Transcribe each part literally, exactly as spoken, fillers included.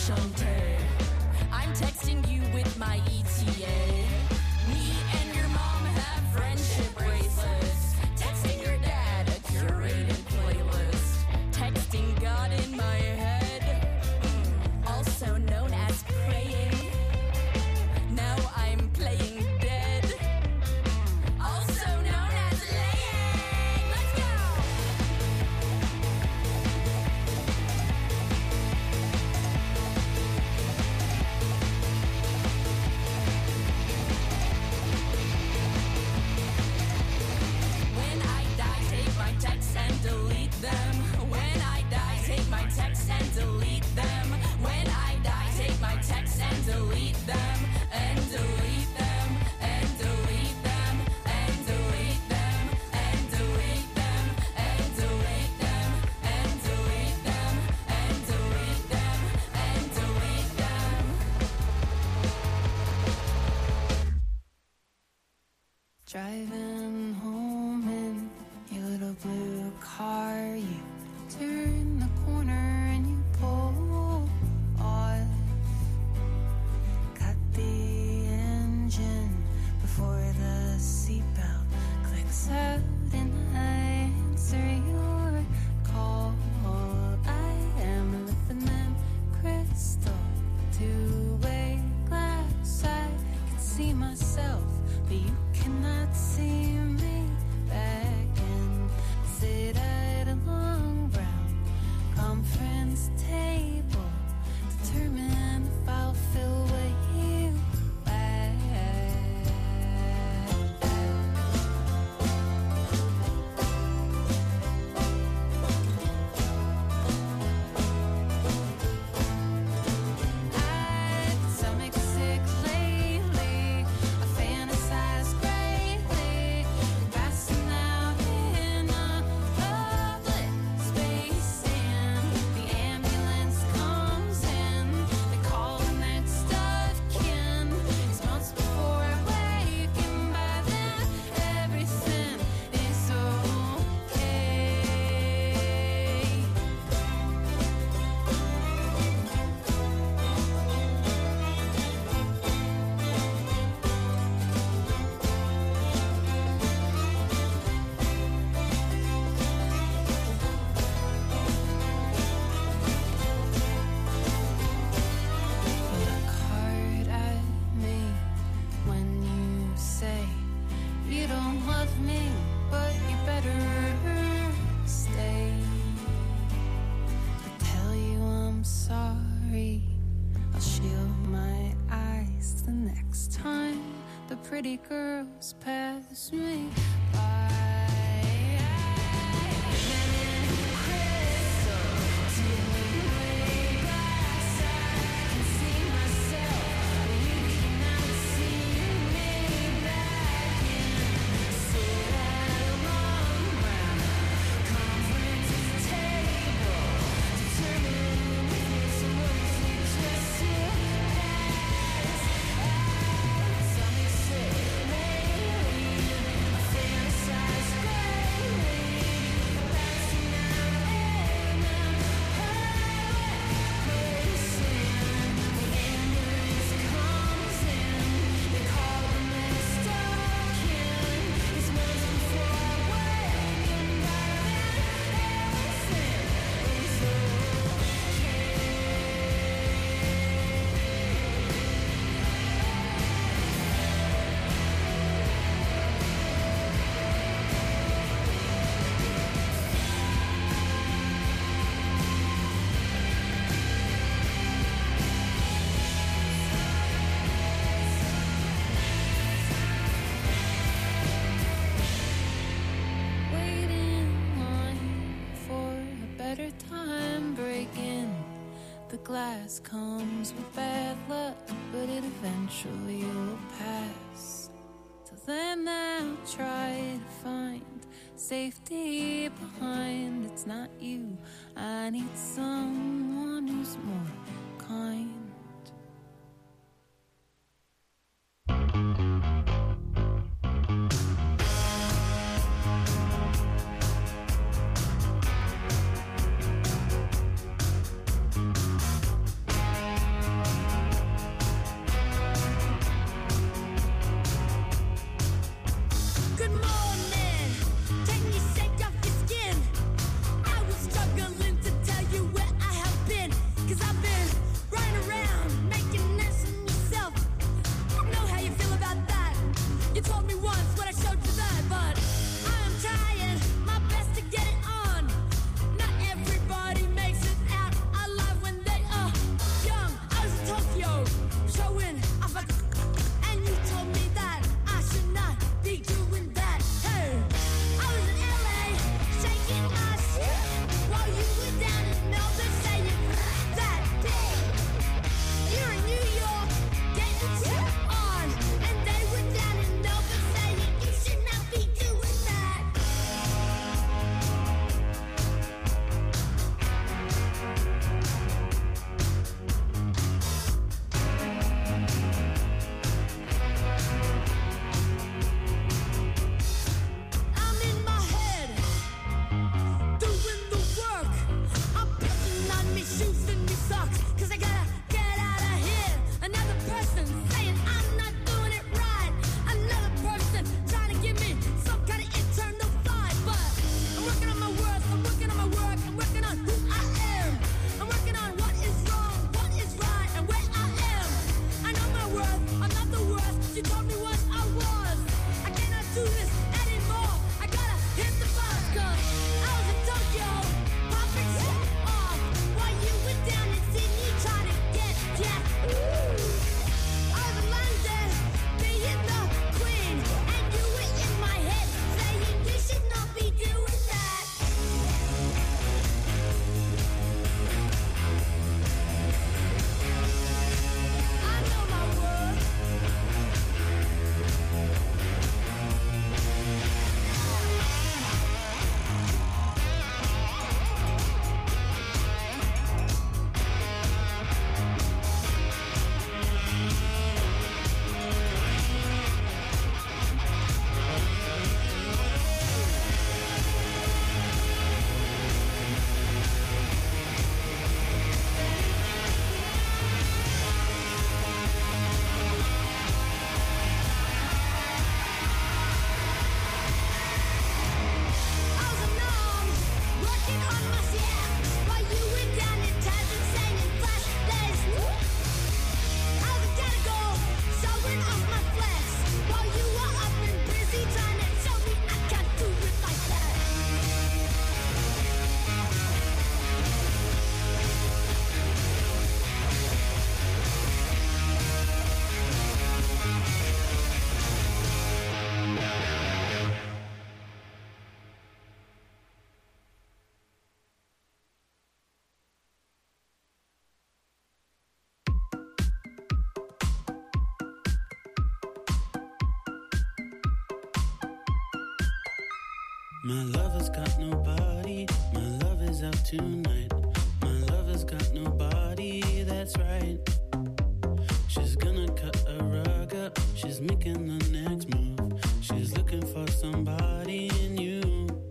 Shante. I'm texting you with my E T A. Me and your mom have friendship bracelets. Texting your dad a curated playlist. Texting God in my head, also known as praying. Now I'm playing dead, also known as laying. Let's go! When I die, take my texts and delete them. When I die, take my texts and delete them. When I die, take my texts and delete them. And delete them. And delete them. And delete them. And delete them. And delete them. And delete them. And delete them. And delete them. Driving home in your little blue car, you turn the corner and you pull off. Cut the engine before the seatbelt clicks out, and I answer your call. I am living in crystal, two-way glass. I can see myself, but you cannot see me. Back and sit at a long brown conference table, determine if I'll fill what you lack. I'd stomach sick lately. I fantasize greatly, passing out in a public space, and the ambulance comes in. They call the next of kin. It's months before I wake, and by then everything is okay. You look hard at me when you say you don't love me, but you better stay. I tell you I'm sorry. I'll shield my eyes the next time the pretty girls pass me by. Wait in line for a better time, breaking the glass comes with bad luck, but it eventually will pass. Till then I'll try to find safety behind. It's not you, I need someone who's more kind. My lover's got nobody, my love is out tonight. My lover's got nobody, that's right. She's gonna cut a rug up, she's making the next move. She's looking for somebody in you.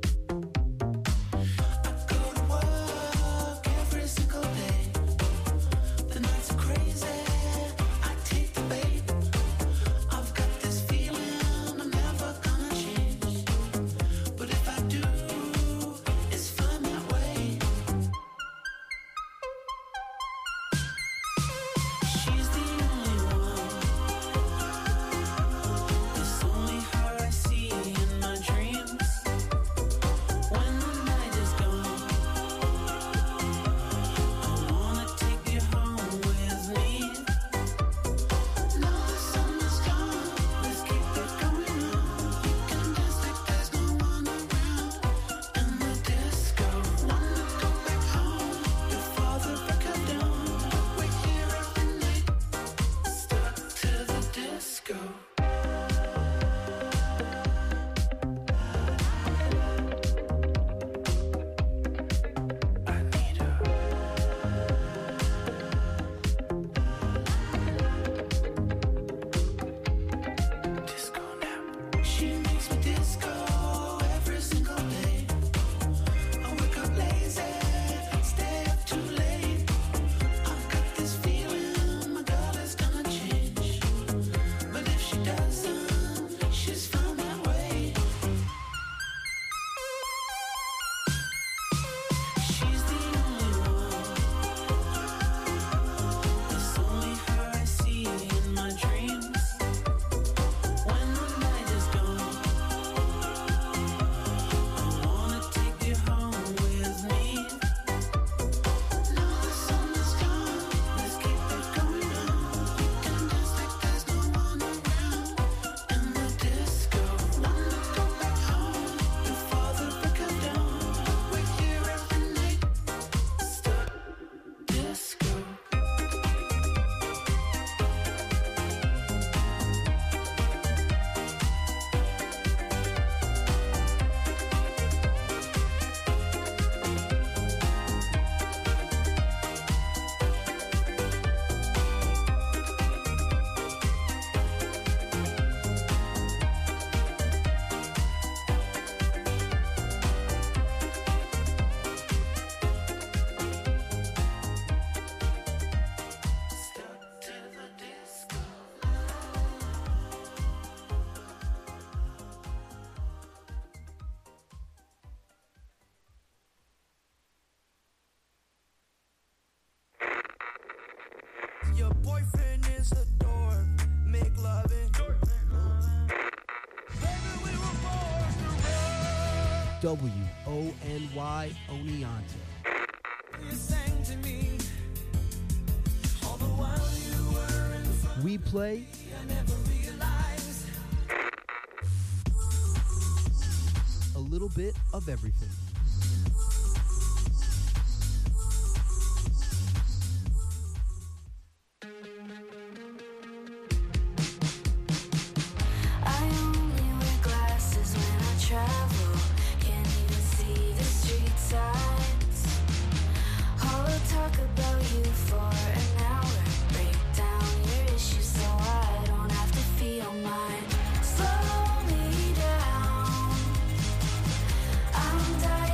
I go to work every single day. The nights are crazy, I take the bait. I've got this feeling I'm never gonna change. But if I do, it's fine that way. She's the only one. It's only her I see in my dreams. When the night is gone, I wanna take you home with me. Now the sun is gone, let's keep it going on. You can dance like there's no one around. In the disco, wanna go back home before the break of dawn. We're here every night, stuck to the disco. I need her. Disco nap. She makes me disco every single day. I wake up lazy, stay up too late. I've got this feeling my girl is gonna change. But if she doesn't, she's found that way. She's the only one. It's only her I see in my dreams. When the night is gone, I wanna take you home with me. Now the sun is gone, let's keep it going on. You can dance like there's no one around. In the disco, wanna go back home before the break of dawn. We're here every night, stuck disco. Stuck to the disco. Your boyfriend is a dork. Make loving. Baby, we were born to run. W O N Y Oneonta. You sang to me. All the while you were in front, We play I never realized. a little bit of everything. I only wear glasses when I travel. Can't even see the street signs. All the talk about you for an hour. Break down your issues so I don't have to feel mine. Slow me down. I'm dying.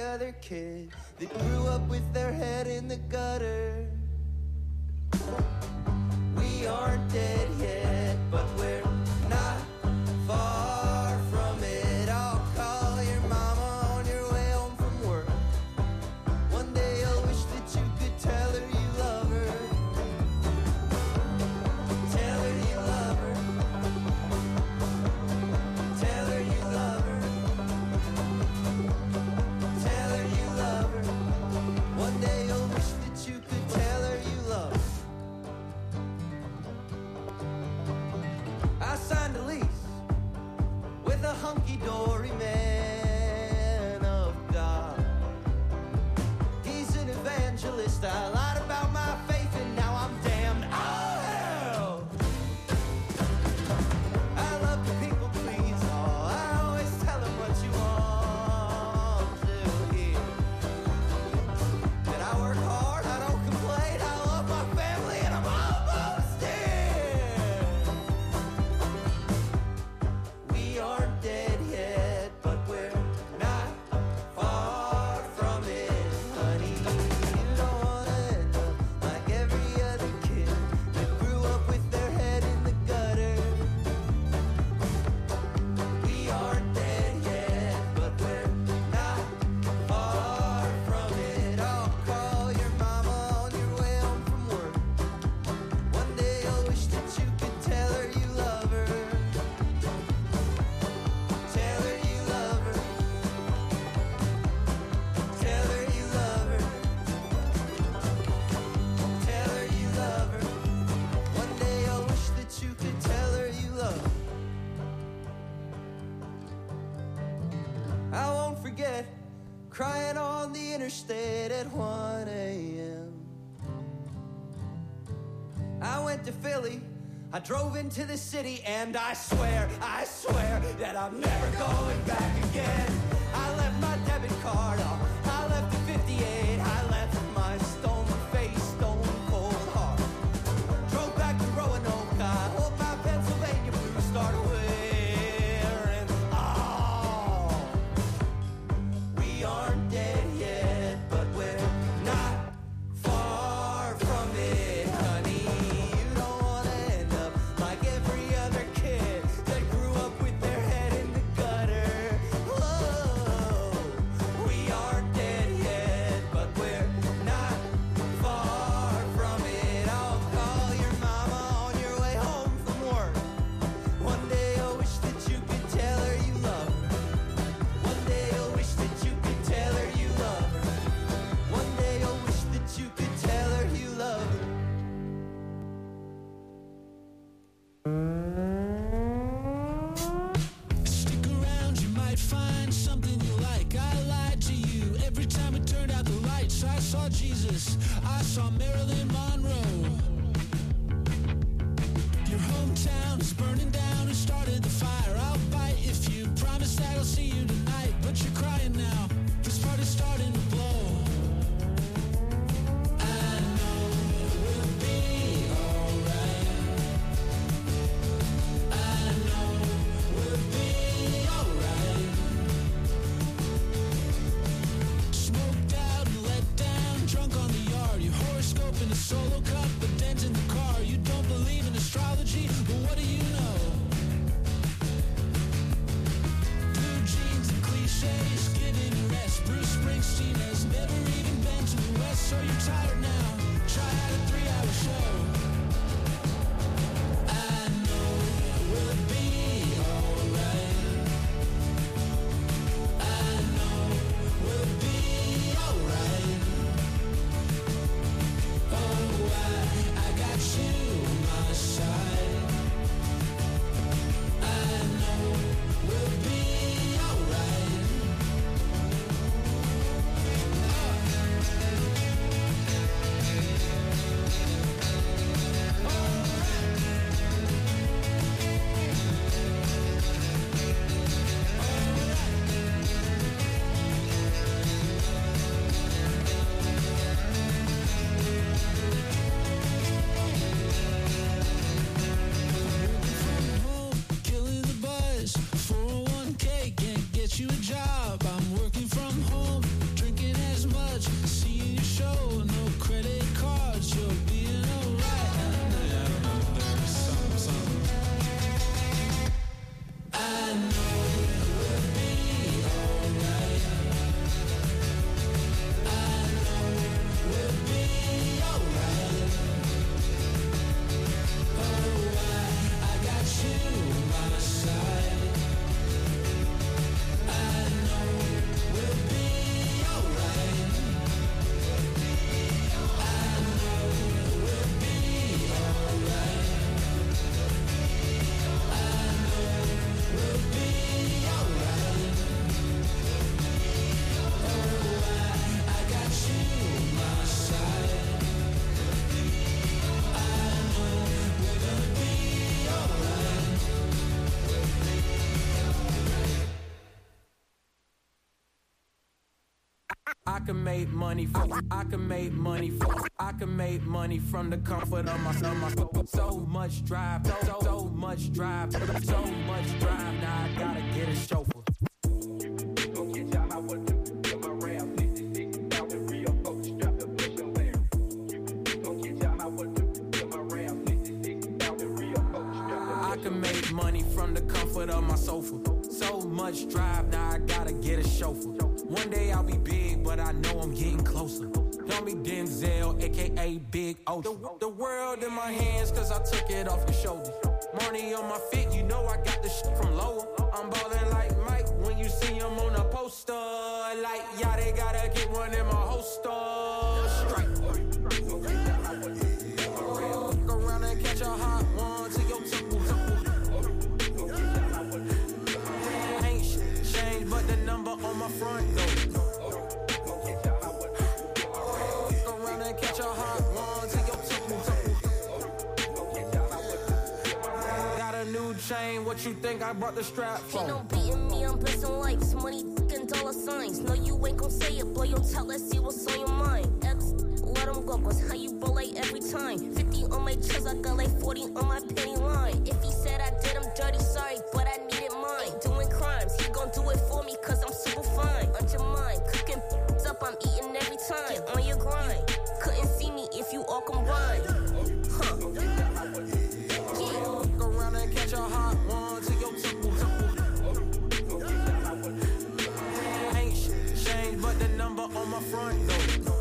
other kid that grew up with their head in the gutter. We aren't dead yet, but we're not far from it. I'll call your mama on your way home from work. One day you'll wish that you could tell her you love her. Tell her you love her. Tell her you love her. Tell her you love her. One day you'll wish that you could tell her you love her. I signed a lease with a hunky-dory man of God. He's an evangelist. I lied about my faith and now I'm damned. Oh, hell! I love the people, please. Oh, I always tell them what you want to hear. That I work hard, I don't complain, I love my family, and I'm almost there. We aren't dead yet, but we're not far from it, honey. You don't wanna end up like every other kid that grew up with their head in the gutter. We aren't dead yet, but we're not far from it. I'll call your mama on your way home from work. One day you'll wish that you could tell her you love her. Tell her you love her. Tell her you love her. Tell her you love her. One day you'll wish that you could tell her you love her. I won't forget crying on the interstate at one a.m. I went to Philly, I drove into the city, and I swear, I swear that I'm never going back again. I left my debit card off, I left the fifty-eight, I left my stone face, stone cold heart. Drove back to Roanoke, I hope my Pennsylvania blues start wearing. Oh, we aren't dead yet, but we're not far from it, honey. You don't wanna end up like every other kid that grew up with their head in the gutter. Whoa, we aren't dead yet, but we're not far from it. I'll call your mama on your way home from work. One day you'll wish that you could tell her you love her. One day you'll wish that you could tell her you love her. One day you'll wish that you could tell her you love her. Stick around, you might find something you like. I lied to you every time I turned out the lights. I saw Jesus, I saw Marilyn Monroe. Your hometown is burning down. Who started the fire? I'll bite if you promise that I'll see you tonight. But you're crying now, this party's starting to blow. I know we'll be alright. I know we'll be alright. Smoked out and let down, drunk on the yard. Your horoscope in a solo cup, a dent in the car. You don't believe in astrology, but what do you know? Blue jeans and cliches, giving a rest. Bruce Springsteen has never even been to the West, so you're tired now. Try out a three-hour show. I know we'll be alright. I know we'll be alright. Oh, I, I got you on my side. I know we'll be alright. Uh. I can make money from, I can make money from, I can make money from the comfort of my, of my soul. So much drive, so, so, so much drive, so much drive. Now I gotta get a chauffeur. Go get y'all out what to do. My Ram fifty-six out the real folks strapped to push your air. Go get y'all out what to do. My Ram fifty-six out the real folks strapped to. I can make money from the comfort of my sofa. So much drive, now I gotta get a chauffeur. One day I'll be big, but I know I'm getting closer. Call me Denzel, aka Big O. The, the world in my hands, cause I took it off your shoulders. Money on my feet, you know I got the shit from lower. I'm ballin' like Mike when you see him on a poster. Like, yeah, they gotta get one in my holster. Strike. Fuck around and catch a hot one to your temple. Ain't shit changed, but the number on my front door. Catch a hot one to your temple, temple. Got a new chain, what you think I brought the strap for? Ain't no beating me, I'm pressing likes, money and dollar signs. No, you ain't gon' say it, blow your top, let's see what's on your mind. X, let them go, cause how you roll like every time. fifty on my chest, I got like forty on my penny line. If he said I did him dirty, sorry, but I needed mine. Ain't doing crimes, he gon' do it for me, cause I'm super fine. On your mind, cooking up, I'm eating every time. Get on your grind. Couldn't see me if you all combined. Huh. Yeah. Look around and catch a hot one to your temple, temple. Ain't shit changed, but the number on my front door.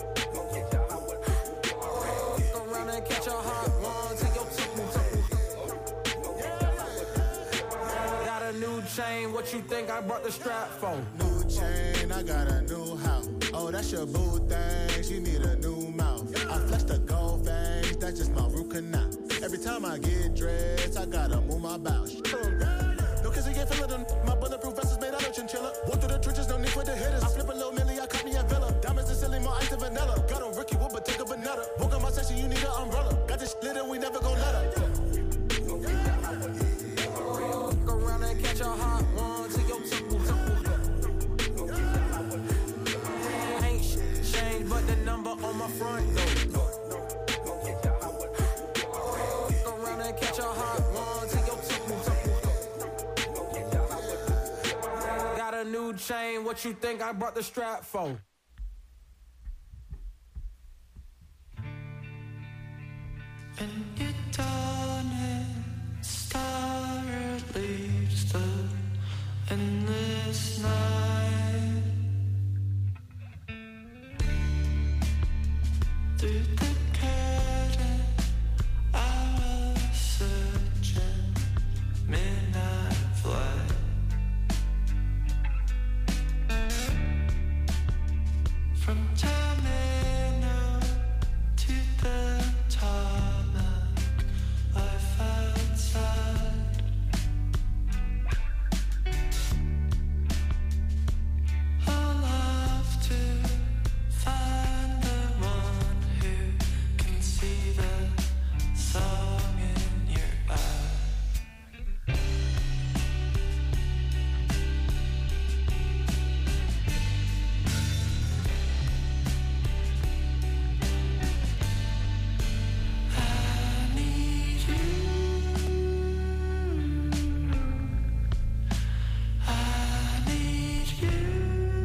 Look around and catch a hot one to your temple, temple. Got a new chain, what you think I brought the strap for? New chain, I got a new house. Oh, that's your boo thing, she need a new mouth. I flex the gold fangs, that's just my root canal. Every time I get dressed, I gotta move my bowels. No kids, you get feeling them. My bulletproof vest is made out of chinchilla. Walk through the trenches, no need for the hitters. I flip a little milli, I cut me a villa. Diamonds and silly, more ice than vanilla. Got a rookie whoop, but take a banana. Walk on my section, you need an umbrella. Got this lit and we never gon' let her. Look around and catch a hot one to your temple, temple. But the number on my front door. Look around and catch a hot one to your temple, temple. Got a new chain, what you think I brought the strap for? And you dawning star leaves the endless night. Through the curtain, I was searching midnight flight. From terminal to the tarmac, life outside. I love to find the one who can see the song in your eye. I need you. I need you.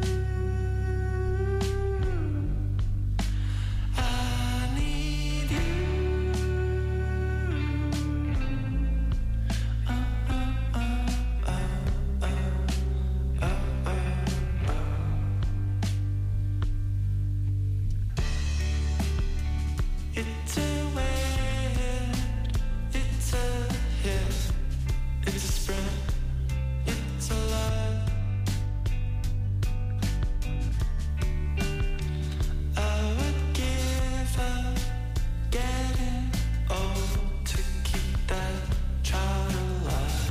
I need you. Oh, oh, oh, oh, oh, oh, oh, oh. It's a wind, it's a hit, it's a sprint, it's a lie. I would give up getting old to keep that child alive.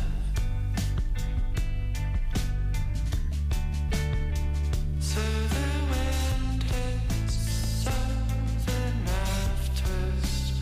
So the wind hits southern after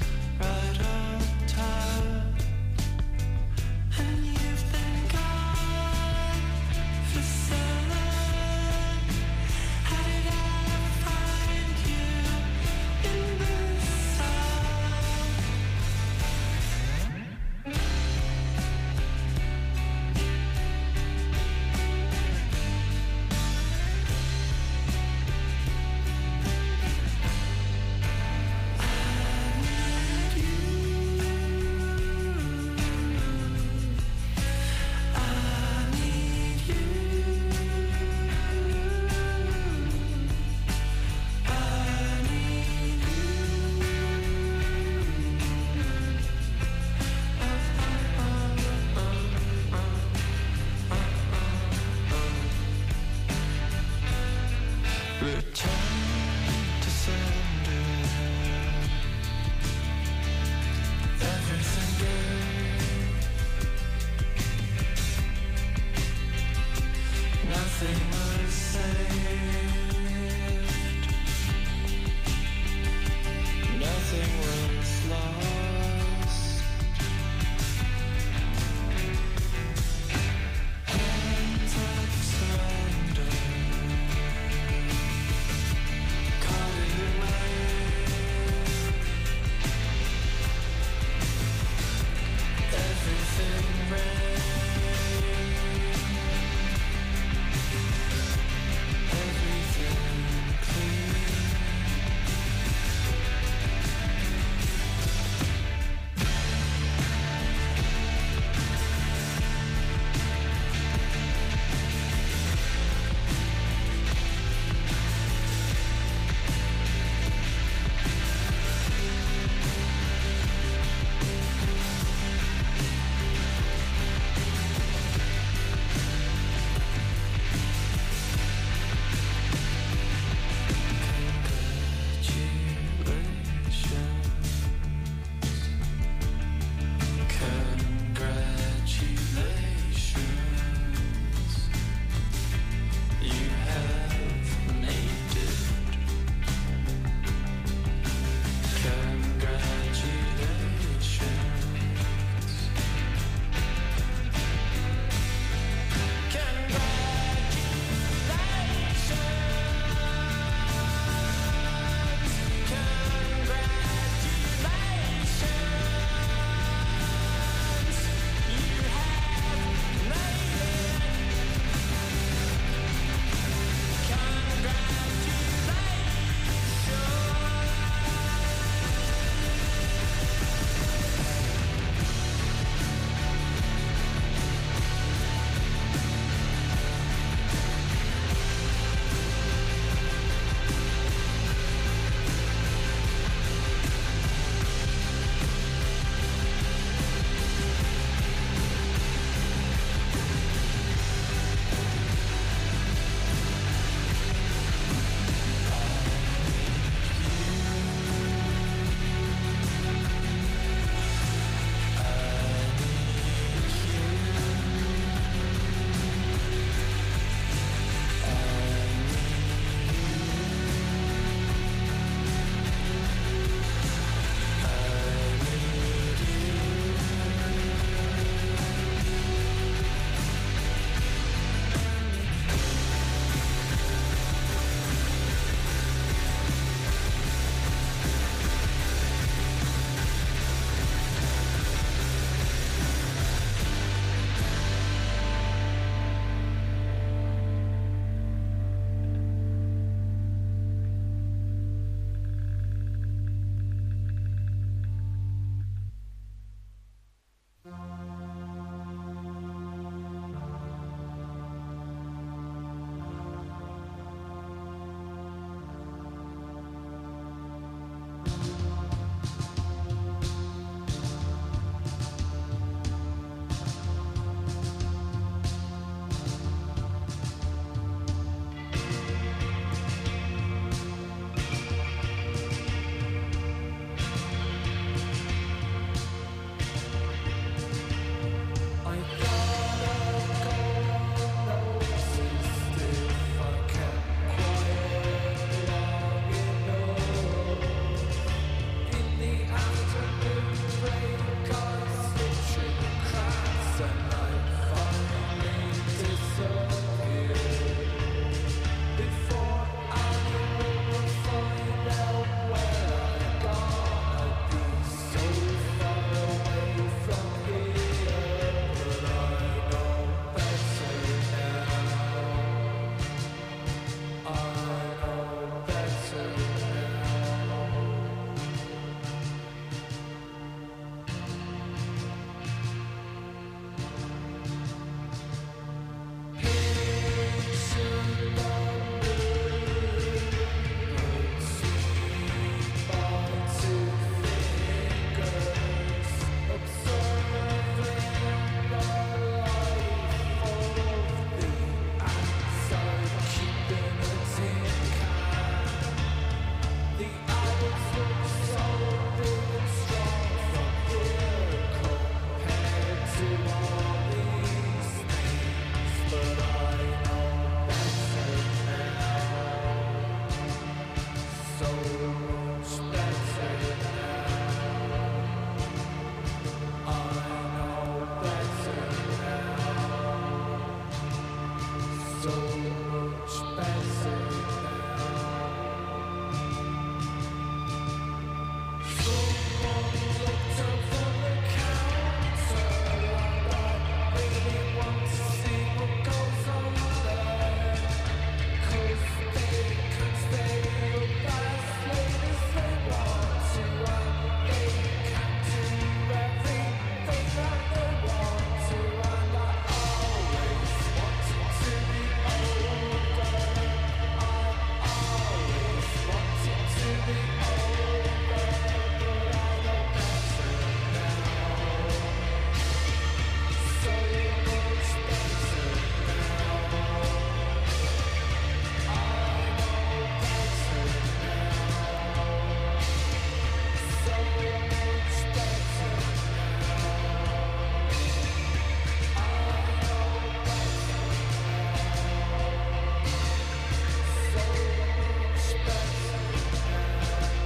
So much better now.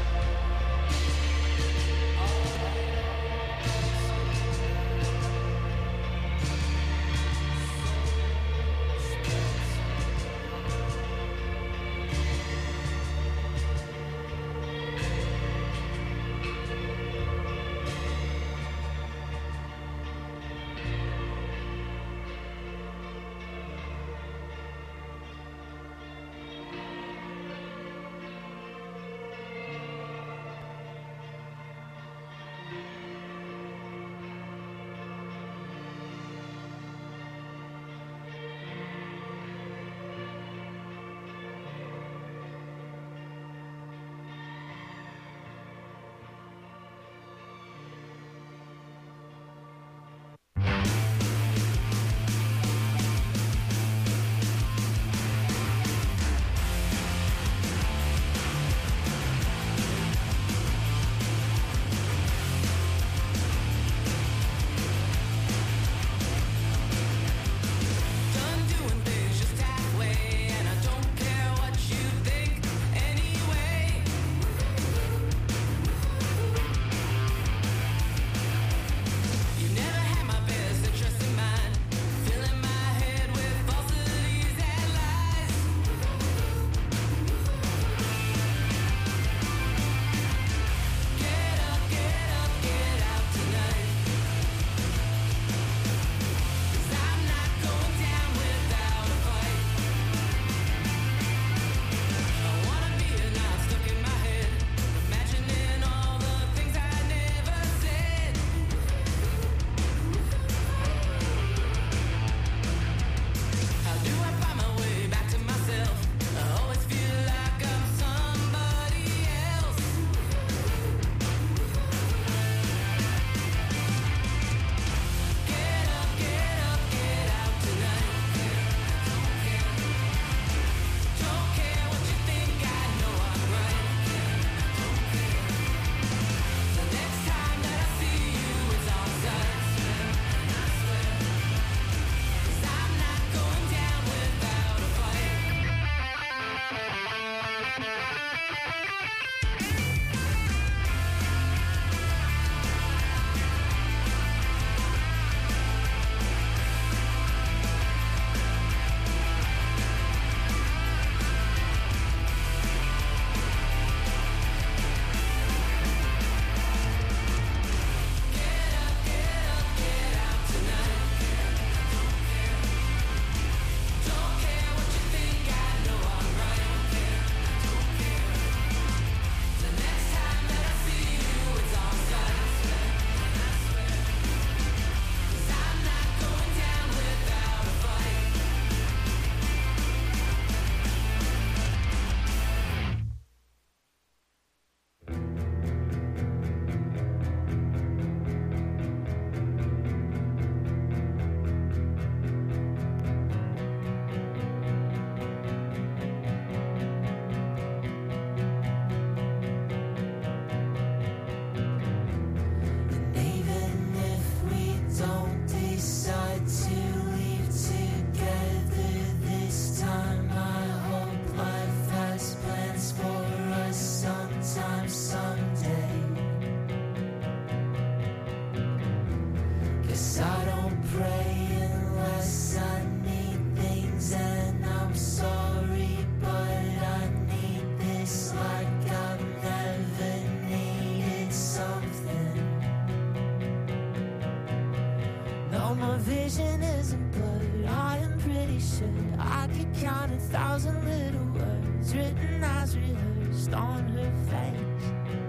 count a thousand little words written as rehearsed on her face.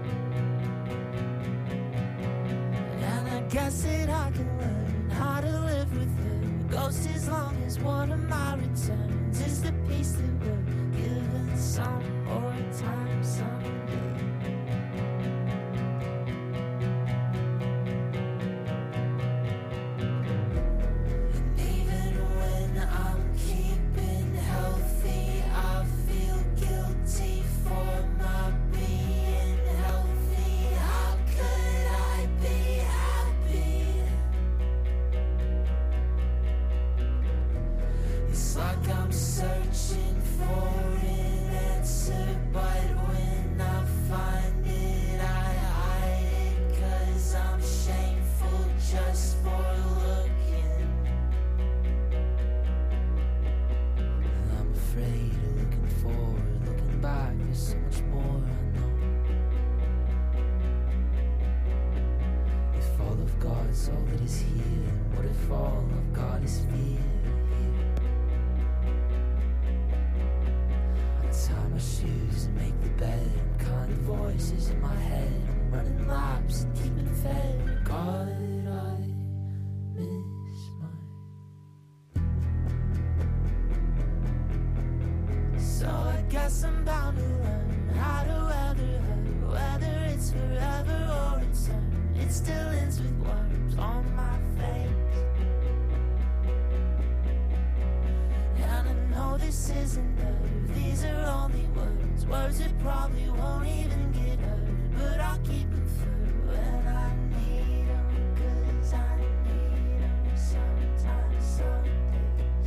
And I guess that I can learn how to live with her ghost as long as one of my returns is the piece that we're given some more time someday. And even when I'm keeping healthy, I feel guilty for not being healthy. How could I be happy? It's like I'm searching for an answer, but when I find it, I hide it, 'cause I'm shameful just for looking. And I'm afraid of looking forward, looking back, there's so much more I know. If all of God's all that is here, what if all of God is fear? Tie my shoes and make the bed. Kind of voices in my head. I'm running laps and keeping fed. God, I miss my. So I guess I'm bound to learn how to weather her. Whether it's forever or it's turn, it still ends with worms on my face. And I know this isn't love. These are only words, words that probably won't even get heard, but I'll keep them through when I need them, 'cause I need them sometimes, some days.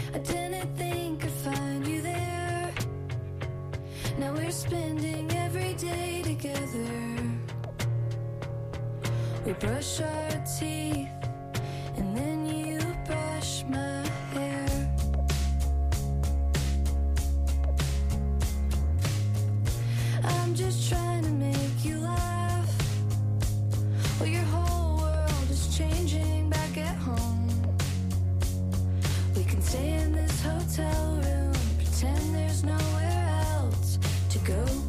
I didn't think I'd find you there. Now we're spending every day together. We brush our teeth and then you brush my hair. I'm just trying to make you laugh. Well, your whole world is changing back at home. We can stay in this hotel room, pretend there's nowhere else to go.